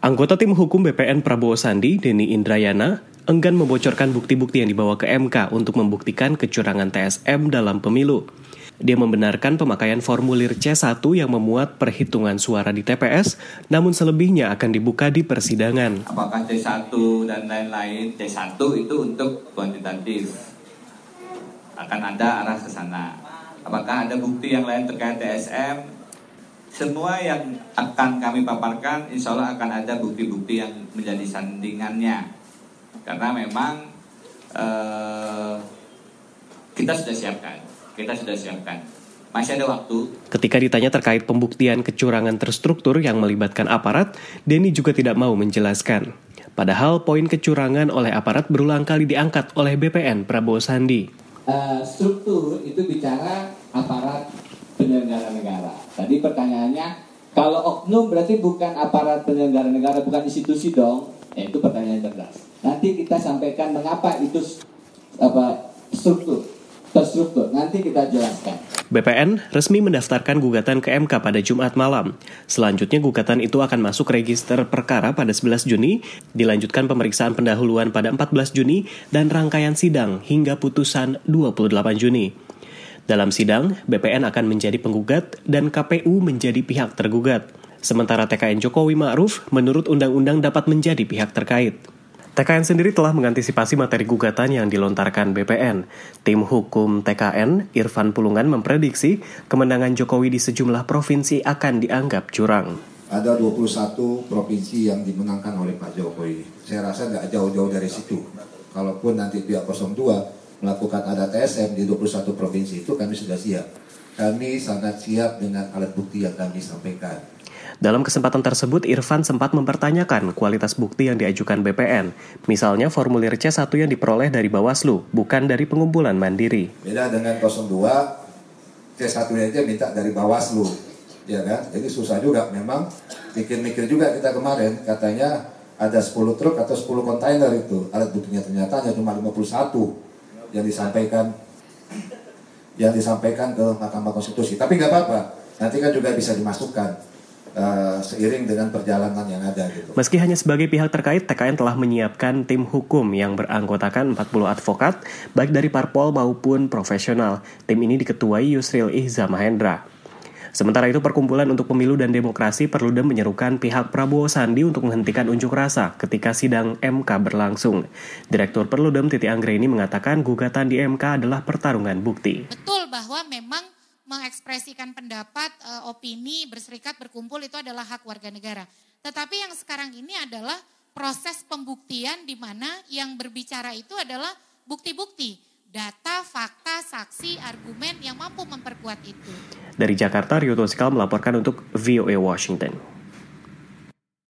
Anggota tim hukum BPN Prabowo Sandi, Denny Indrayana, enggan membocorkan bukti-bukti yang dibawa ke MK untuk membuktikan kecurangan TSM dalam pemilu. Dia membenarkan pemakaian formulir C1 yang memuat perhitungan suara di TPS, namun selebihnya akan dibuka di persidangan. Apakah C1 dan lain-lain, C1 itu untuk kuantitatif, akan ada arah ke sana. Apakah ada bukti yang lain terkait TSM? Semua yang akan kami paparkan, insya Allah akan ada bukti-bukti yang menjadi sandingannya. Karena memang kita sudah siapkan. Masih ada waktu. Ketika ditanya terkait pembuktian kecurangan terstruktur yang melibatkan aparat, Denny juga tidak mau menjelaskan. Padahal poin kecurangan oleh aparat berulang kali diangkat oleh BPN Prabowo Sandi. Struktur itu bicara aparat penyelenggara negara. Tadi pertanyaannya, kalau oknum berarti bukan aparat penyelenggara negara, bukan institusi dong. Itu pertanyaan cerdas. Nanti kita sampaikan mengapa itu terstruktur. Nanti kita jelaskan. BPN resmi mendaftarkan gugatan ke MK pada Jumat malam. Selanjutnya gugatan itu akan masuk register perkara pada 11 Juni, dilanjutkan pemeriksaan pendahuluan pada 14 Juni, dan rangkaian sidang hingga putusan 28 Juni. Dalam sidang, BPN akan menjadi penggugat dan KPU menjadi pihak tergugat. Sementara TKN Jokowi Ma'ruf menurut undang-undang dapat menjadi pihak terkait. TKN sendiri telah mengantisipasi materi gugatan yang dilontarkan BPN. Tim hukum TKN, Irfan Pulungan, memprediksi kemenangan Jokowi di sejumlah provinsi akan dianggap curang. Ada 21 provinsi yang dimenangkan oleh Pak Jokowi. Saya rasa nggak jauh-jauh dari situ. Kalaupun nanti pihak 02 melakukan ada TSM di 21 provinsi itu, kami sudah siap. Kami sangat siap dengan alat bukti yang kami sampaikan. Dalam kesempatan tersebut, Irfan sempat mempertanyakan kualitas bukti yang diajukan BPN. Misalnya formulir C1 yang diperoleh dari Bawaslu, bukan dari pengumpulan mandiri. Beda dengan 02, C1-nya aja minta dari Bawaslu. Ya kan? Jadi susah juga memang, mikir-mikir juga kita kemarin, katanya ada 10 truk atau 10 kontainer itu. Alat buktinya ternyata hanya cuma 51 yang disampaikan ke Mahkamah Konstitusi. Tapi nggak apa-apa, nanti kan juga bisa dimasukkan seiring dengan perjalanan yang ada gitu. Meski hanya sebagai pihak terkait, TKN telah menyiapkan tim hukum yang beranggotakan 40 advokat, baik dari parpol maupun profesional. Tim ini diketuai Yusril Ihza Mahendra. Sementara itu, Perkumpulan untuk Pemilu dan Demokrasi Perludem menyerukan pihak Prabowo Sandi untuk menghentikan unjuk rasa ketika sidang MK berlangsung. Direktur Perludem Titi Anggraini mengatakan gugatan di MK adalah pertarungan bukti. Betul bahwa memang mengekspresikan pendapat, opini, berserikat, berkumpul itu adalah hak warga negara. Tetapi yang sekarang ini adalah proses pembuktian di mana yang berbicara itu adalah bukti-bukti, data, fakta, saksi, argumen yang mampu memperkuat itu. Dari Jakarta, Rio Tosikal melaporkan untuk VOA Washington.